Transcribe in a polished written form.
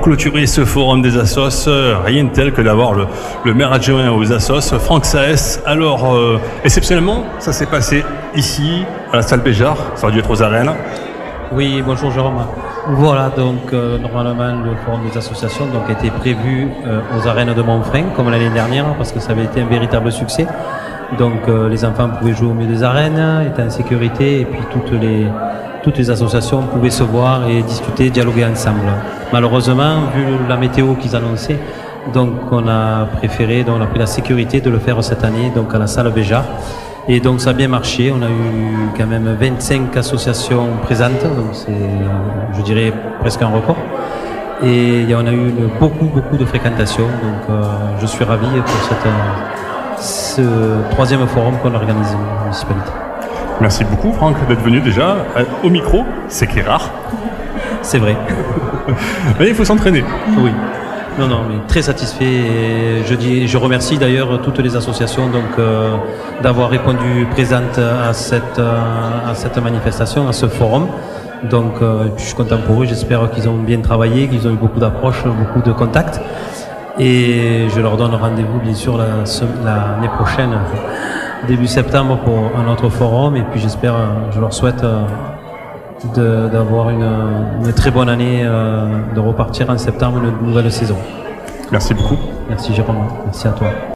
clôturer ce forum des assos, rien de tel que d'avoir le maire adjoint aux assos, Franck Saès. Alors, exceptionnellement, ça s'est passé ici, à la salle Béjart, ça aurait dû être aux arènes. Oui, bonjour Jérôme. Voilà, donc normalement le forum des associations était prévu aux arènes de Montfrin, comme l'année dernière, parce que ça avait été un véritable succès. Donc les enfants pouvaient jouer au milieu des arènes, étaient en sécurité, et puis toutes les associations pouvaient se voir et discuter, dialoguer ensemble. Malheureusement, vu la météo qu'ils annonçaient, donc on a préféré, donc on a pris la sécurité de le faire cette année, donc à la salle Béjart. Et donc ça a bien marché, on a eu quand même 25 associations présentes, donc c'est, je dirais, presque un record. Et on a eu beaucoup de fréquentation, donc je suis ravi pour ce troisième forum qu'on organise en municipalité. Merci beaucoup Franck d'être venu déjà au micro, c'est qui est rare. C'est vrai. Mais il faut s'entraîner. Oui. Non, mais très satisfait. Et je remercie d'ailleurs toutes les associations d'avoir répondu présentes à cette manifestation, à ce forum. Donc je suis content pour eux, j'espère qu'ils ont bien travaillé, qu'ils ont eu beaucoup d'approches, beaucoup de contacts. Et je leur donne rendez-vous bien sûr l'année prochaine, début septembre, pour un autre forum. Et puis je leur souhaite d'avoir une très bonne année, de repartir en septembre une nouvelle saison. Merci beaucoup. Merci Jérôme, merci à toi.